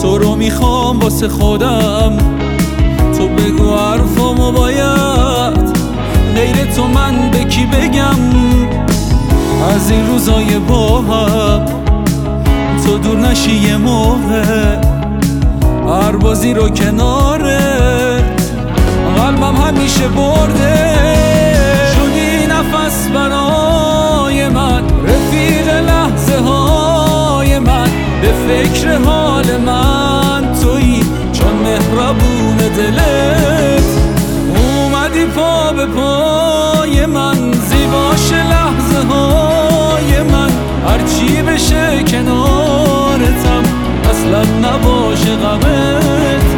تو رو میخوام واسه خودم، تو بگو حرفامو باید، غیر تو من به کی بگم؟ از این روزای با هم تو دور نشی یه موقع، هر بازی رو کنارت قلبم همیشه برده. شدی نفس برای من، رفیق لحظه های من، به فکر حال من تویی، چون مهربون دلت اومدی پا به پای من، زیباش لحظه های من، هرچی بشه کنارتم، اصلا نباشه غمت.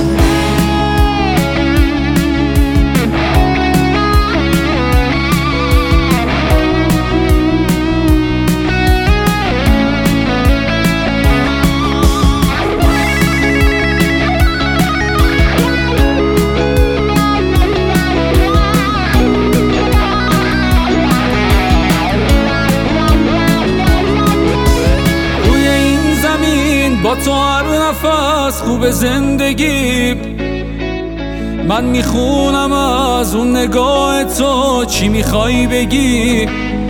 با تو هر نفس خوب زندگی، من میخونم از اون نگاه تو چی میخوای بگی.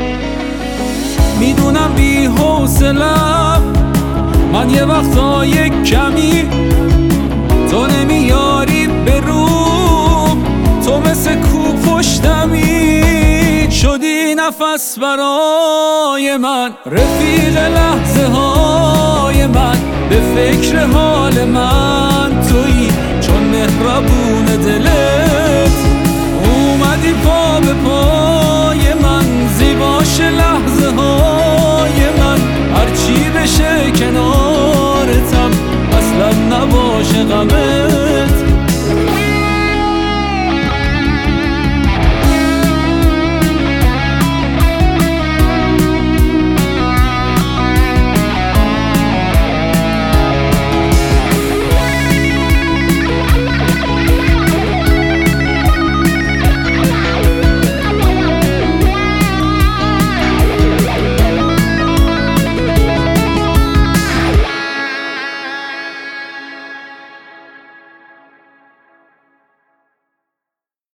میدونم بی حوصله‌ام من یه وقتا یک کمی، تو نمیاری به روم، تو مثل کوه پشتمی. شدی نفس برای من، رفیق لحظه های من، به فکر حال من تویی، چون مهربون دلت اومدی پا به پای من، زیباش لحظه های من، هرچی بشه کنارتم، اصلا نباشه غمت.